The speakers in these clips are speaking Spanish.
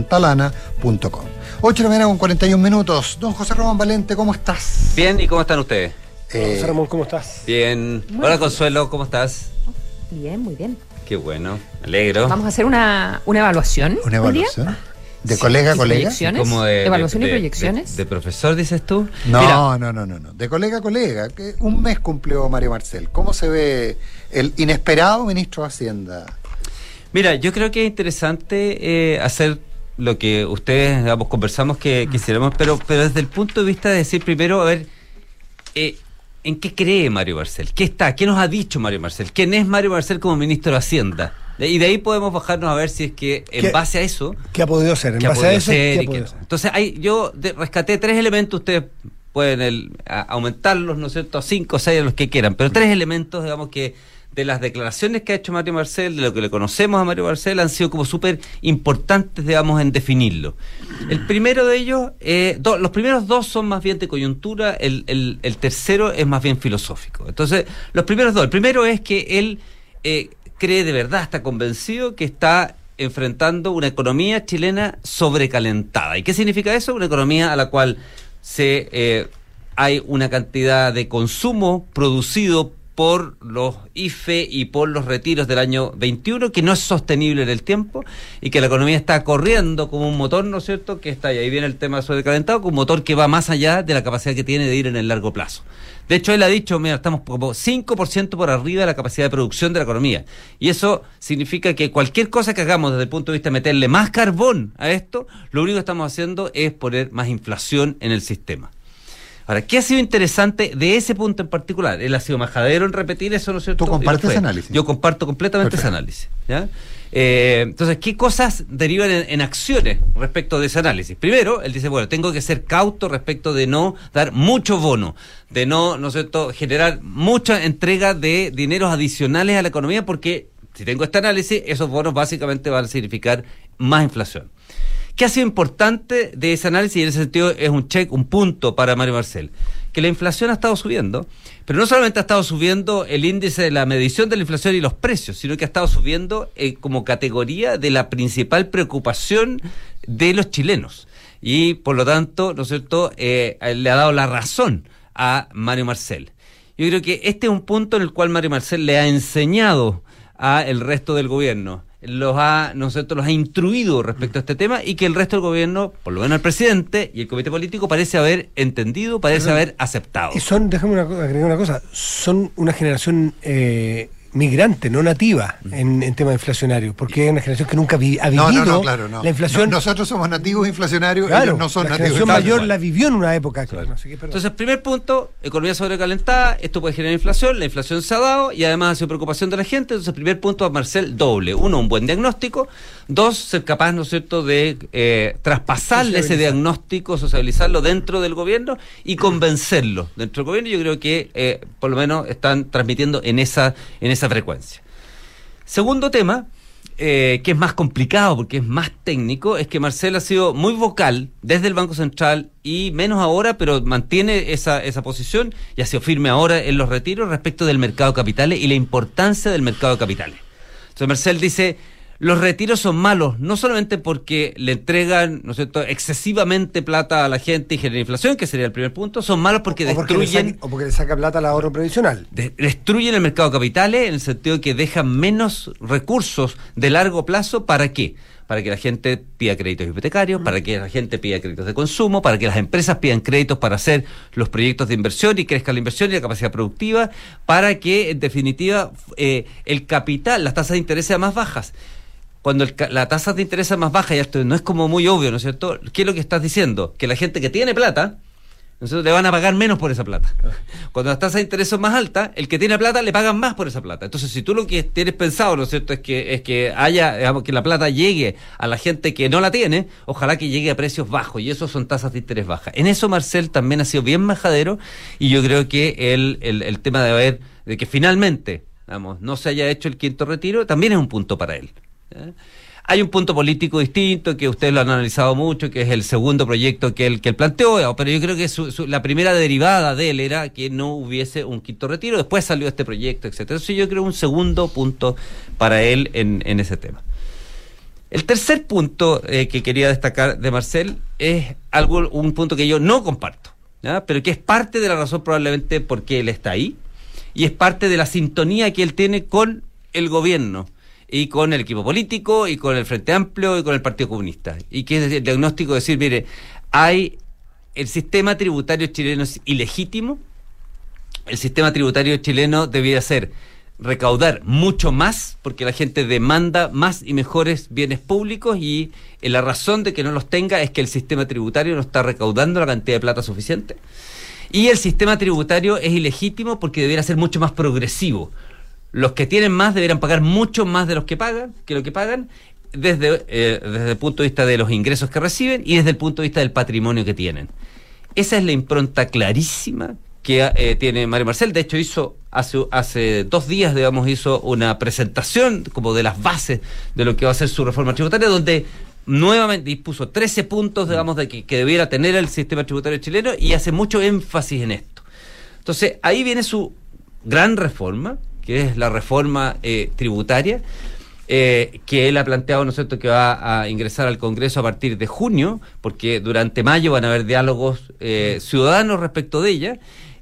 santalana.com. 8:41. Don José Ramón Valente, ¿cómo estás? Bien, ¿y cómo están ustedes? José Ramón, ¿cómo estás? Bien. Hola, Consuelo, ¿cómo estás? Bien, muy bien. Qué bueno, me alegro. Vamos a hacer una evaluación. ¿Una evaluación? ¿De colega a colega? ¿Proyecciones? ¿Evaluación y proyecciones? De profesor, dices tú? No. De colega a colega. Que un mes cumplió Mario Marcel. ¿Cómo se ve el inesperado ministro de Hacienda? Mira, yo creo que es interesante hacer lo que ustedes, digamos, conversamos que quisiéramos, pero desde el punto de vista de decir primero, a ver, ¿en qué cree Mario Marcel? ¿Qué nos ha dicho Mario Marcel? ¿Quién es Mario Marcel como ministro de Hacienda? Y de ahí podemos bajarnos a ver si es que en base a eso... ¿Qué ha podido ser? Entonces, yo rescaté 3 elementos, ustedes pueden aumentarlos, ¿no es cierto?, a 5 o 6, a los que quieran, pero 3 elementos, digamos, que de las declaraciones que ha hecho Mario Marcel, de lo que le conocemos a Mario Marcel, han sido como súper importantes, digamos, en definirlo. El primero de ellos, los primeros 2 son más bien de coyuntura, el tercero es más bien filosófico. Entonces, los primeros 2, el primero es que él cree de verdad, está convencido que está enfrentando una economía chilena sobrecalentada. ¿Y qué significa eso? Una economía a la cual hay una cantidad de consumo producido por los IFE y por los retiros del año 21 que no es sostenible en el tiempo y que la economía está corriendo como un motor, ¿no es cierto?, que está, y ahí viene el tema sobrecalentado, como un motor que va más allá de la capacidad que tiene de ir en el largo plazo. De hecho, él ha dicho, mira, estamos como 5% por arriba de la capacidad de producción de la economía, y eso significa que cualquier cosa que hagamos desde el punto de vista de meterle más carbón a esto, lo único que estamos haciendo es poner más inflación en el sistema. Ahora, ¿qué ha sido interesante de ese punto en particular? Él ha sido majadero en repetir eso, ¿no es cierto? ¿Tú compartes ese análisis? Yo comparto completamente ese análisis, ¿ya? Entonces, ¿qué cosas derivan en acciones respecto de ese análisis? Primero, él dice, bueno, tengo que ser cauto respecto de no dar mucho bono, de no es cierto?, generar mucha entrega de dineros adicionales a la economía, porque si tengo este análisis, esos bonos básicamente van a significar más inflación. ¿Qué ha sido importante de ese análisis? Y en ese sentido es un punto para Mario Marcel, que la inflación ha estado subiendo, pero no solamente ha estado subiendo el índice de la medición de la inflación y los precios, sino que ha estado subiendo como categoría de la principal preocupación de los chilenos. Y por lo tanto, ¿no es cierto?, le ha dado la razón a Mario Marcel. Yo creo que este es un punto en el cual Mario Marcel le ha enseñado al resto del gobierno, los ha instruido respecto a este tema, y que el resto del gobierno, por lo menos el presidente y el comité político, parece haber entendido, parece haber aceptado. Y déjame agregar una cosa, son una generación migrante, no nativa en tema inflacionario, porque es una generación que nunca ha vivido la inflación. Nosotros somos nativos inflacionarios, claro, ellos no son la nativos. La generación mayor la vivió en una época. Claro. Así que, entonces, primer punto, economía sobrecalentada, esto puede generar inflación, la inflación se ha dado y además ha sido preocupación de la gente. Entonces, primer punto a Marcel, doble. 1, un buen diagnóstico. 2, ser capaz, ¿no es cierto?, de traspasarle ese diagnóstico, socializarlo dentro del gobierno y convencerlo dentro del gobierno. Yo creo que por lo menos están transmitiendo en esa frecuencia. Segundo tema, que es más complicado porque es más técnico, es que Marcel ha sido muy vocal desde el Banco Central y menos ahora, pero mantiene esa posición y ha sido firme ahora en los retiros respecto del mercado de capitales y la importancia del mercado de capitales. Entonces Marcel dice, los retiros son malos, no solamente porque le entregan, ¿no es cierto?, excesivamente plata a la gente y genera inflación, que sería el primer punto, son malos porque destruyen... O porque le saca plata al ahorro previsional. Destruyen el mercado de capitales en el sentido de que dejan menos recursos de largo plazo. ¿Para qué? Para que la gente pida créditos hipotecarios, para que la gente pida créditos de consumo, para que las empresas pidan créditos para hacer los proyectos de inversión y crezca la inversión y la capacidad productiva, para que, en definitiva, el capital, las tasas de interés sean más bajas. Cuando la tasa de interés es más baja, y esto no es como muy obvio, ¿no es cierto?, ¿qué es lo que estás diciendo? Que la gente que tiene plata, nosotros le van a pagar menos por esa plata. Cuando las tasas de interés son más altas, el que tiene plata le pagan más por esa plata. Entonces, si tú lo que tienes pensado, ¿no es cierto?, es que haya, digamos, que la plata llegue a la gente que no la tiene, ojalá que llegue a precios bajos, y eso son tasas de interés bajas. En eso Marcel también ha sido bien majadero, y yo creo que el tema de que finalmente, vamos, no se haya hecho el quinto retiro, también es un punto para él. Hay un punto político distinto que ustedes lo han analizado mucho, que es el segundo proyecto que él planteó, pero yo creo que la primera derivada de él era que no hubiese un quinto retiro, después salió este proyecto, etcétera. Entonces yo creo un segundo punto para él en ese tema. El tercer punto que quería destacar de Marcel es un punto que yo no comparto, ¿ya? Pero que es parte de la razón probablemente por qué él está ahí, y es parte de la sintonía que él tiene con el gobierno y con el equipo político y con el Frente Amplio y con el Partido Comunista, y que es el diagnóstico de decir, mire, el sistema tributario chileno es ilegítimo, el sistema tributario chileno debería ser recaudar mucho más porque la gente demanda más y mejores bienes públicos, y la razón de que no los tenga es que el sistema tributario no está recaudando la cantidad de plata suficiente, y el sistema tributario es ilegítimo porque debería ser mucho más progresivo. Los que tienen más deberían pagar mucho más de lo que pagan desde el punto de vista de los ingresos que reciben y desde el punto de vista del patrimonio que tienen. Esa es la impronta clarísima que tiene Mario Marcel. De hecho, hizo hace 2 días, hizo una presentación como de las bases de lo que va a ser su reforma tributaria, donde nuevamente dispuso 13 puntos, de que debiera tener el sistema tributario chileno, y hace mucho énfasis en esto. Entonces, ahí viene su gran reforma, que es la reforma tributaria, que él ha planteado, ¿no es cierto?, que va a ingresar al Congreso a partir de junio, porque durante mayo van a haber diálogos ciudadanos respecto de ella,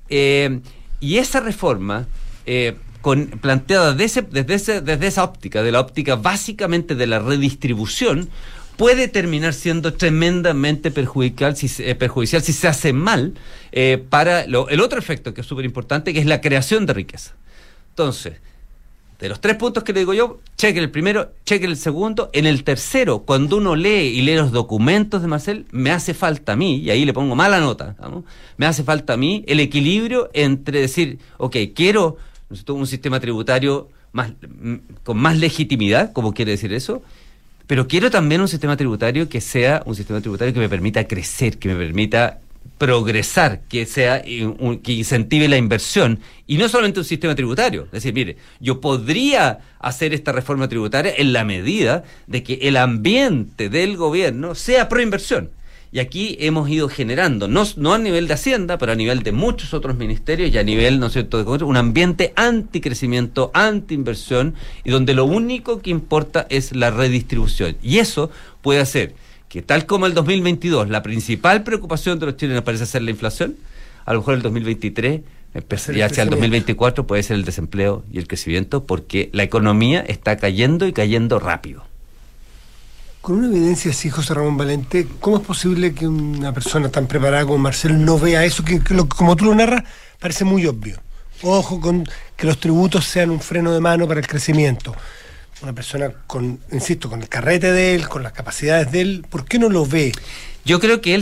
y esa reforma planteada desde esa óptica, de la óptica básicamente de la redistribución, puede terminar siendo tremendamente perjudicial si se hace mal, para el otro efecto que es súper importante, que es la creación de riqueza. Entonces, de los 3 puntos que le digo yo, chequen el primero, chequen el segundo. En el tercero, cuando uno lee los documentos de Marcel, me hace falta a mí, y ahí le pongo mala nota, me hace falta a mí el equilibrio entre decir, quiero, ¿no es cierto?, un sistema tributario con más legitimidad, como quiere decir eso, pero quiero también un sistema tributario que sea un sistema tributario que me permita crecer, que me permita progresar, que que incentive la inversión, y no solamente un sistema tributario. Es decir, mire, yo podría hacer esta reforma tributaria en la medida de que el ambiente del gobierno sea pro inversión. Y aquí hemos ido generando, no a nivel de Hacienda, pero a nivel de muchos otros ministerios y a nivel, ¿no es cierto?, de Congreso, un ambiente anticrecimiento, antiinversión, y donde lo único que importa es la redistribución. Y eso puede hacer que, tal como el 2022, la principal preocupación de los chilenos parece ser la inflación, a lo mejor el 2023, ya hacia el 2024, puede ser el desempleo y el crecimiento, porque la economía está cayendo y cayendo rápido. Con una evidencia así, José Ramón Valente, ¿cómo es posible que una persona tan preparada como Marcel no vea eso, que como tú lo narras, parece muy obvio? Ojo con que los tributos sean un freno de mano para el crecimiento. Una persona con el carrete de él, con las capacidades de él, ¿por qué no lo ve? Yo creo que él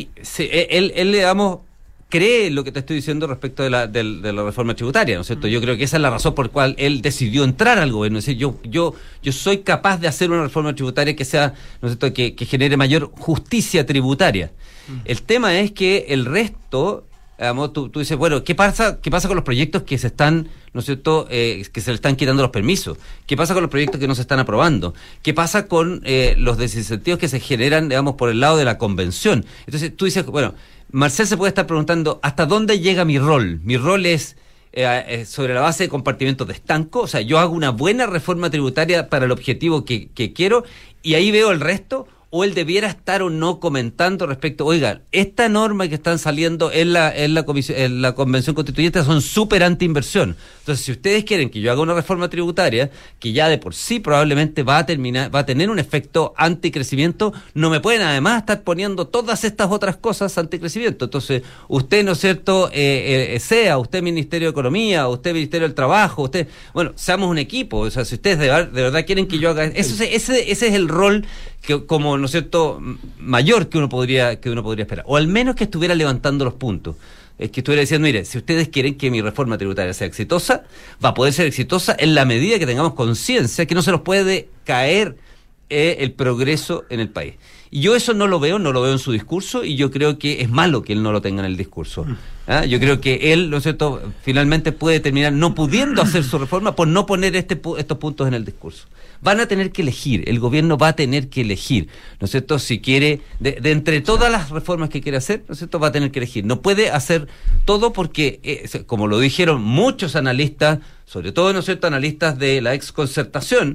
cree lo que te estoy diciendo respecto de la reforma tributaria, ¿no es cierto? Yo creo que esa es la razón por la cual él decidió entrar al gobierno. Es decir, yo soy capaz de hacer una reforma tributaria que sea, ¿no es cierto?, que genere mayor justicia tributaria. El tema es que el resto, tú dices, bueno, ¿qué pasa con los proyectos que se están, ¿no es cierto?, que se le están quitando los permisos? ¿Qué pasa con los proyectos que no se están aprobando? ¿Qué pasa con los desincentivos que se generan, por el lado de la convención? Entonces tú dices, bueno, Marcel se puede estar preguntando, ¿hasta dónde llega mi rol? Mi rol es sobre la base de compartimentos de estanco, o sea, yo hago una buena reforma tributaria para el objetivo que quiero, y ahí veo el resto. O él debiera estar o no comentando respecto, oiga, esta norma que están saliendo en la Convención Constituyente son súper anti-inversión. Entonces, si ustedes quieren que yo haga una reforma tributaria que ya de por sí probablemente va a tener un efecto anticrecimiento, no me pueden además estar poniendo todas estas otras cosas anticrecimiento. Entonces, usted, ¿no es cierto?, sea usted Ministerio de Economía, usted Ministerio del Trabajo, seamos un equipo. O sea, si ustedes de verdad quieren que yo haga eso, ese es el rol que, como, ¿no es cierto?, mayor que uno podría esperar, o al menos que estuviera levantando los puntos, es que estuviera diciendo, mire, si ustedes quieren que mi reforma tributaria sea exitosa, va a poder ser exitosa en la medida que tengamos conciencia que no se nos puede caer el progreso en el país. Y yo eso no lo veo en su discurso, y yo creo que es malo que él no lo tenga en el discurso. Yo creo que él, ¿no es cierto?, finalmente puede terminar no pudiendo hacer su reforma por no poner estos puntos en el discurso. Van a tener que elegir, el gobierno va a tener que elegir, ¿no es cierto?, si quiere, de entre todas las reformas que quiere hacer, ¿no es cierto?, va a tener que elegir. No puede hacer todo porque, como lo dijeron muchos analistas, sobre todo, ¿no es cierto?, analistas de la exconcertación,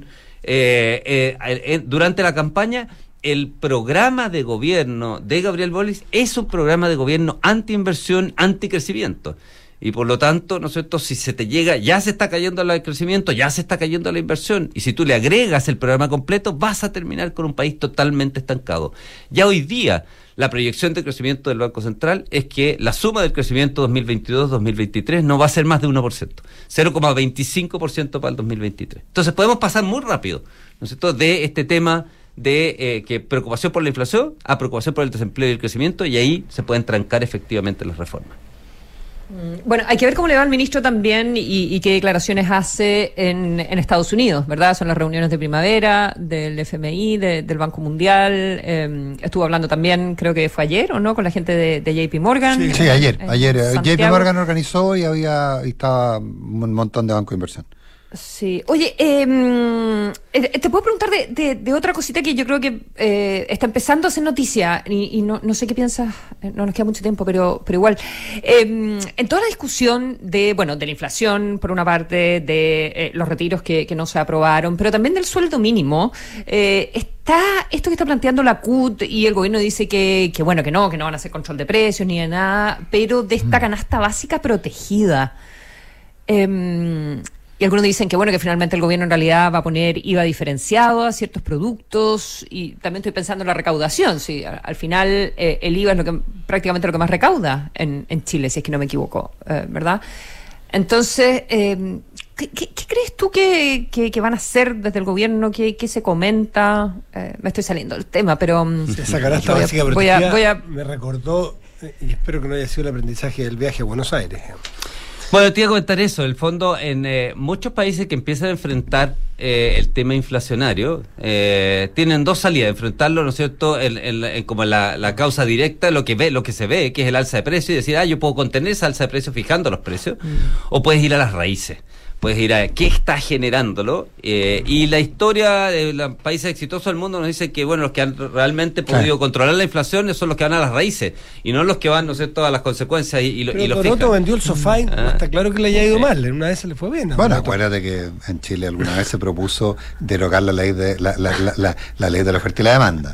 durante la campaña, el programa de gobierno de Gabriel Boric es un programa de gobierno anti-inversión, anti-crecimiento. Y por lo tanto, ¿no es cierto?, si se te llega, ya se está cayendo el crecimiento, ya se está cayendo la inversión, y si tú le agregas el programa completo, vas a terminar con un país totalmente estancado. Ya hoy día, la proyección de crecimiento del Banco Central es que la suma del crecimiento 2022-2023 no va a ser más de 1%, 0,25% para el 2023. Entonces podemos pasar muy rápido, ¿no es cierto?, de este tema de que preocupación por la inflación a preocupación por el desempleo y el crecimiento, y ahí se pueden trancar efectivamente las reformas. Bueno, hay que ver cómo le va al ministro también y qué declaraciones hace en Estados Unidos, ¿verdad? Son las reuniones de primavera del FMI, del Banco Mundial. Estuvo hablando también, creo que fue ayer, ¿o no?, con la gente de JP Morgan. Sí, ayer. JP Morgan organizó y estaba un montón de bancos de inversión. Sí. Oye, te puedo preguntar de otra cosita que yo creo que está empezando a ser noticia y no sé qué piensas, no nos queda mucho tiempo, pero igual. En toda la discusión de la inflación, por una parte, de los retiros que no se aprobaron, pero también del sueldo mínimo, está esto que está planteando la CUT, y el gobierno dice que no van a hacer control de precios ni de nada, pero de esta canasta básica protegida. Y algunos dicen que finalmente el gobierno en realidad va a poner IVA diferenciado a ciertos productos, y también estoy pensando en la recaudación. Sí, al final el IVA es prácticamente lo que más recauda en Chile, si es que no me equivoco, ¿verdad? Entonces, ¿qué crees tú que van a hacer desde el gobierno? ¿Qué se comenta? Me estoy saliendo del tema, pero esa canasta básica protegida me recordó, y espero que no haya sido el aprendizaje del viaje a Buenos Aires. Bueno, te iba a comentar eso. En el fondo, en muchos países que empiezan a enfrentar el tema inflacionario, tienen dos salidas: enfrentarlo, ¿no es cierto?, como la causa directa, lo que se ve, que es el alza de precios, y decir, yo puedo contener esa alza de precios fijando los precios, o puedes ir a las raíces. Puedes ir a qué está generándolo, y la historia de los países exitosos del mundo nos dice que los que han realmente podido controlar la inflación son los que van a las raíces y no los que van, ¿no sé, todas las consecuencias y lo fijan. Pero vendió el sofá y no está claro que le haya ido mal, en una vez se le fue bien. Bueno, acuérdate que en Chile alguna vez se propuso derogar la ley de la ley de la oferta y la demanda.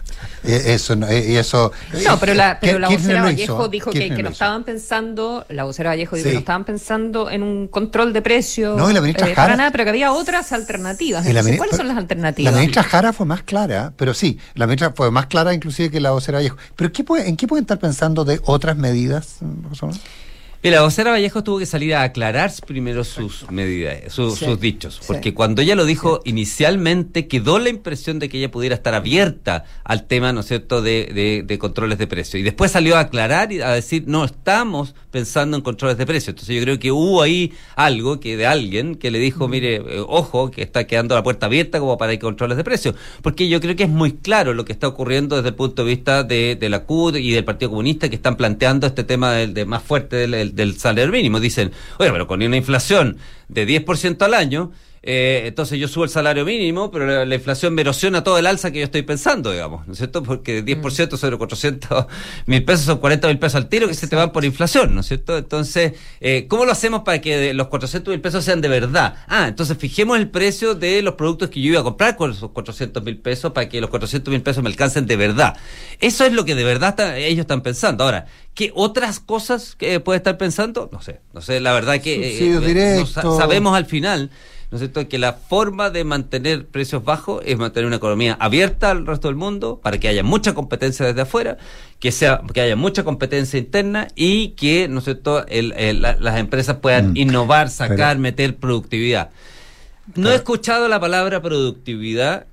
Pero la vocera Vallejo dijo que no estaban pensando, que no estaban pensando en un control de precios. No, y la ministra Jara, para nada, pero que había otras alternativas. ¿Cuáles son las alternativas? La ministra Jara fue más clara, pero sí, la ministra fue más clara inclusive que la vocera Vallejo. ¿Pero en qué pueden estar pensando de otras medidas, José? La vocera Vallejo tuvo que salir a aclarar primero sus medidas, sus dichos, porque cuando ella lo dijo inicialmente quedó la impresión de que ella pudiera estar abierta al tema, ¿no es cierto?, de controles de precios, y después salió a aclarar y a decir, no estamos pensando en controles de precios. Entonces yo creo que hubo ahí algo de alguien que le dijo, mire, ojo, que está quedando la puerta abierta como para ir controles de precios, porque yo creo que es muy claro lo que está ocurriendo desde el punto de vista de la CUT y del Partido Comunista, que están planteando este tema de más fuerte del salario mínimo. Dicen, oye, pero con una inflación de 10% al año, entonces yo subo el salario mínimo, pero la inflación me erosiona todo el alza que yo estoy pensando, digamos, ¿no es cierto? Porque 10% sobre 400.000 pesos son 40.000 pesos al tiro que se te van por inflación, ¿no es cierto? Entonces, ¿cómo lo hacemos para que los 400.000 pesos sean de verdad? Entonces fijemos el precio de los productos que yo iba a comprar con esos 400.000 pesos para que los 400.000 pesos me alcancen de verdad. Eso es lo que de verdad ellos están pensando. Ahora, ¿qué otras cosas puede estar pensando? No sé, la verdad que sabemos al final, ¿no es cierto?, que la forma de mantener precios bajos es mantener una economía abierta al resto del mundo, para que haya mucha competencia desde afuera, que haya mucha competencia interna, y que, ¿no es cierto?, las empresas puedan innovar, meter productividad. No he escuchado la palabra productividad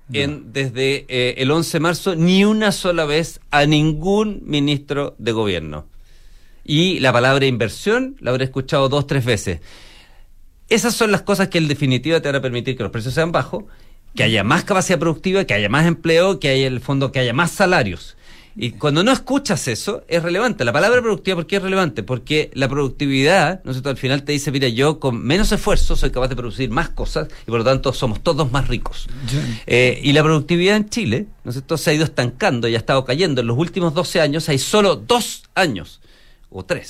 desde el 11 de marzo ni una sola vez a ningún ministro de gobierno. Y la palabra inversión la habré escuchado 2-3 veces. Esas son las cosas que en definitiva te van a permitir que los precios sean bajos, que haya más capacidad productiva, que haya más empleo, que haya, en el fondo, que haya más salarios. Y cuando no escuchas eso, es relevante. La palabra productiva, ¿por qué es relevante? Porque la productividad, ¿no es cierto?, al final te dice, mira, yo con menos esfuerzo soy capaz de producir más cosas y por lo tanto somos todos más ricos. Y la productividad en Chile, ¿no es cierto?, se ha ido estancando y ha estado cayendo. En los últimos 12 años hay solo 2 años, o 3,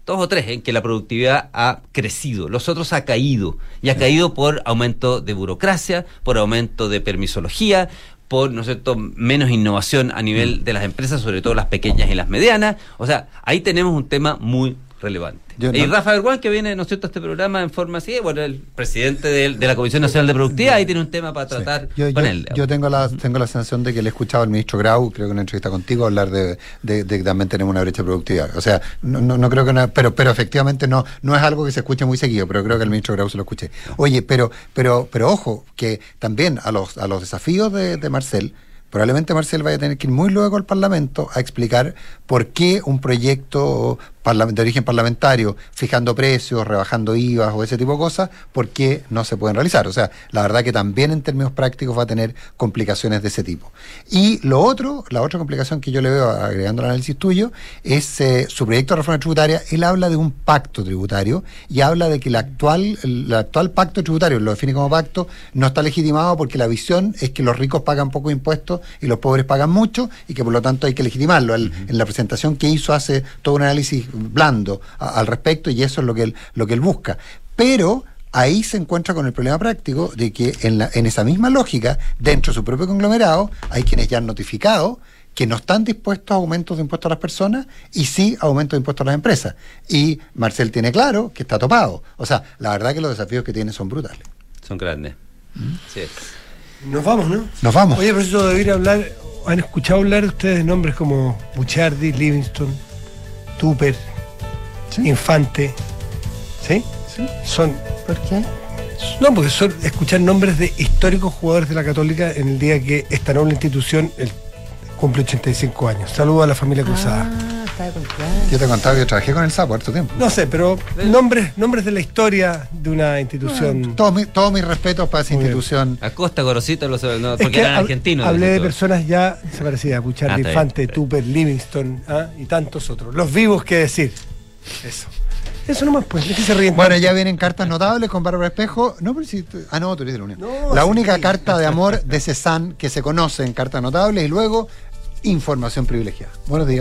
2 o 3 en que la productividad ha crecido, los otros ha caído, y ha caído por aumento de burocracia, por aumento de permisología, por, ¿no es cierto?, menos innovación a nivel de las empresas, sobre todo las pequeñas y las medianas. O sea, ahí tenemos un tema muy relevante. Y Rafa Berguán, que viene, ¿no es cierto?, a este programa en forma así, bueno, el presidente de la Comisión Nacional de Productividad, ahí tiene un tema para tratar con él. Yo tengo la sensación de que le he escuchado al ministro Grau, creo que en una entrevista contigo, hablar de que también tenemos una brecha de productividad. O sea, no creo que pero efectivamente no es algo que se escuche muy seguido, pero creo que el ministro Grau se lo escuché. Oye, pero ojo, que también a los desafíos de Marcel, probablemente Marcel vaya a tener que ir muy luego al Parlamento a explicar por qué un proyecto de origen parlamentario, fijando precios, rebajando IVA o ese tipo de cosas, por qué no se pueden realizar. O sea, la verdad que también en términos prácticos va a tener complicaciones de ese tipo. Y la otra complicación que yo le veo, agregando el análisis tuyo, es su proyecto de reforma tributaria. Él habla de un pacto tributario y habla de que el actual pacto tributario, lo define como pacto, no está legitimado porque la visión es que los ricos pagan pocos impuestos y los pobres pagan mucho, y que por lo tanto hay que legitimarlo. En la presentación que hizo hace todo un análisis blando al respecto, y eso es lo que él busca. Pero ahí se encuentra con el problema práctico de que en esa misma lógica, dentro de su propio conglomerado, hay quienes ya han notificado que no están dispuestos a aumentos de impuestos a las personas y sí a aumentos de impuestos a las empresas. Y Marcel tiene claro que está topado. O sea, la verdad que los desafíos que tiene son brutales. Son grandes. Sí. Nos vamos, ¿no? Nos vamos. Oye, por eso de ir a hablar, ¿han escuchado hablar ustedes de nombres como Buchardi, Livingston, Tupper, Infante? ¿Sí? ¿Por qué? No, porque son escuchar nombres de históricos jugadores de la Católica en el día que esta noble institución cumple 85 años. Saludo a la familia Cruzada. Está de cumpleaños. Yo te contaba que yo trabajé con el Sapo harto tiempo. No sé, pero nombres de la historia de una institución. Todos mis respetos para esa institución. Acosta, Gorosito, porque eran argentinos. Hablé de personas ya desaparecidas, Buchardi, Infante, Tupper, Livingston, y tantos otros. Los vivos, qué decir. Eso nomás, pues, ¿de qué se ríen? Bueno, ya vienen cartas notables con Bárbara Espejo. No, pero si tú eres de la Unión. No, la única carta de amor de Cezanne que se conoce en cartas notables, y luego información privilegiada. Buenos días.